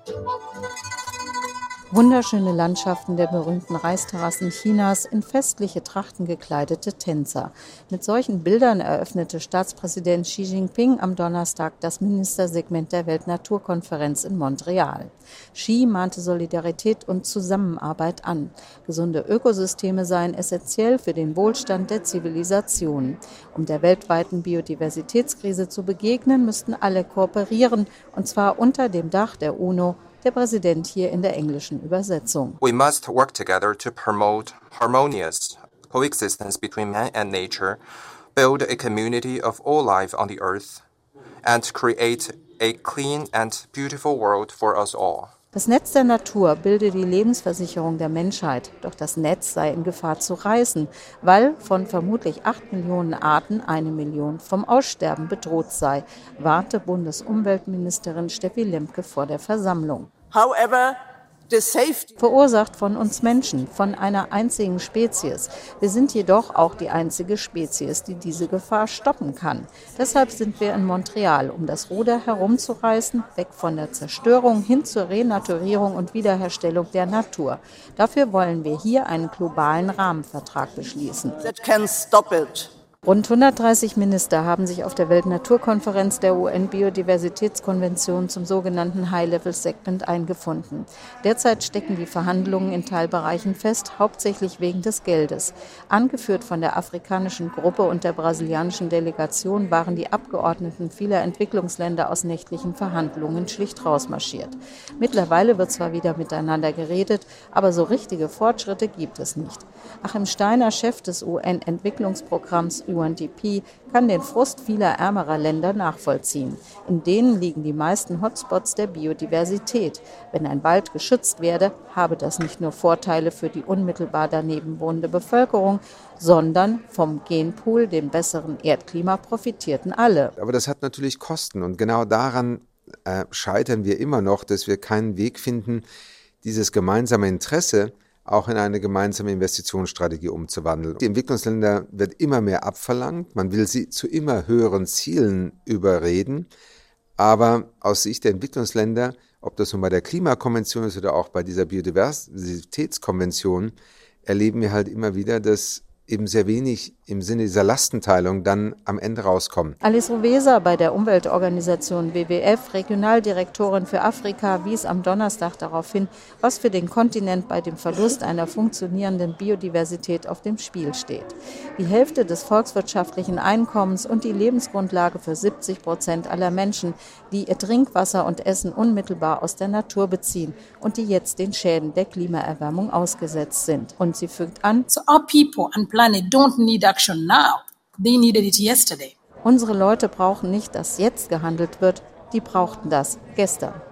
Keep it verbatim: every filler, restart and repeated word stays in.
Wunderschöne Landschaften der berühmten Reisterrassen Chinas, in festliche Trachten gekleidete Tänzer. Mit solchen Bildern eröffnete Staatspräsident Xi Jinping am Donnerstag das Ministersegment der Weltnaturkonferenz in Montreal. Xi mahnte Solidarität und Zusammenarbeit an. Gesunde Ökosysteme seien essentiell für den Wohlstand der Zivilisation. Um der weltweiten Biodiversitätskrise zu begegnen, müssten alle kooperieren, und zwar unter dem Dach der UNO. Der Präsident hier in der englischen Übersetzung. We must work together to promote harmonious coexistence between man and nature, build a community of all life on the earth, and create a clean and beautiful world for us all. Das Netz der Natur bilde die Lebensversicherung der Menschheit, doch das Netz sei in Gefahr zu reißen, weil von vermutlich acht Millionen Arten eine Million vom Aussterben bedroht sei, warnte Bundesumweltministerin Steffi Lemke vor der Versammlung. However, the safety Verursacht von uns Menschen, von einer einzigen Spezies. Wir sind jedoch auch die einzige Spezies, die diese Gefahr stoppen kann. Deshalb sind wir in Montreal, um das Ruder herumzureißen, weg von der Zerstörung hin zur Renaturierung und Wiederherstellung der Natur. Dafür wollen wir hier einen globalen Rahmenvertrag beschließen. that can stop it. Rund hundertdreißig Minister haben sich auf der Weltnaturkonferenz der U N-Biodiversitätskonvention zum sogenannten High-Level-Segment eingefunden. Derzeit stecken die Verhandlungen in Teilbereichen fest, hauptsächlich wegen des Geldes. Angeführt von der afrikanischen Gruppe und der brasilianischen Delegation waren die Abgeordneten vieler Entwicklungsländer aus nächtlichen Verhandlungen schlicht rausmarschiert. Mittlerweile wird zwar wieder miteinander geredet, aber so richtige Fortschritte gibt es nicht. Achim Steiner, Chef des U N-Entwicklungsprogramms U N D P, kann den Frust vieler ärmerer Länder nachvollziehen. In denen liegen die meisten Hotspots der Biodiversität. Wenn ein Wald geschützt werde, habe das nicht nur Vorteile für die unmittelbar daneben wohnende Bevölkerung, sondern vom Genpool, dem besseren Erdklima, profitierten alle. Aber das hat natürlich Kosten und genau daran äh, scheitern wir immer noch, dass wir keinen Weg finden, dieses gemeinsame Interesse auch in eine gemeinsame Investitionsstrategie umzuwandeln. Die Entwicklungsländer wird immer mehr abverlangt, man will sie zu immer höheren Zielen überreden, aber aus Sicht der Entwicklungsländer, ob das nun bei der Klimakonvention ist oder auch bei dieser Biodiversitätskonvention, erleben wir halt immer wieder, dass eben sehr wenig im Sinne dieser Lastenteilung dann am Ende rauskommen. Alice Rovesa bei der Umweltorganisation W W F, Regionaldirektorin für Afrika, wies am Donnerstag darauf hin, was für den Kontinent bei dem Verlust einer funktionierenden Biodiversität auf dem Spiel steht. Die Hälfte des volkswirtschaftlichen Einkommens und die Lebensgrundlage für siebzig Prozent aller Menschen, die ihr Trinkwasser und Essen unmittelbar aus der Natur beziehen und die jetzt den Schäden der Klimaerwärmung ausgesetzt sind. Und sie fügt an: So our people and planet don't need action now. They needed it yesterday. Unsere Leute brauchen nicht, dass jetzt gehandelt wird, die brauchten das gestern.